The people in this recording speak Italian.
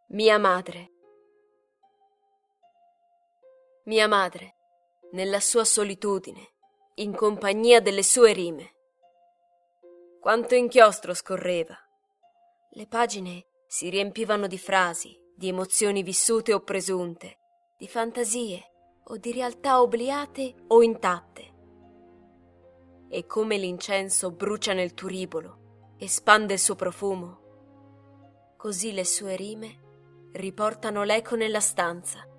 Mia madre. Mia madre, nella sua solitudine, in compagnia delle sue rime. Quanto inchiostro scorreva. Le pagine si riempivano di frasi, di emozioni vissute o presunte, di fantasie o di realtà obliate o intatte. E come l'incenso brucia nel turibolo e spande il suo profumo, così le sue rime riportano l'eco nella stanza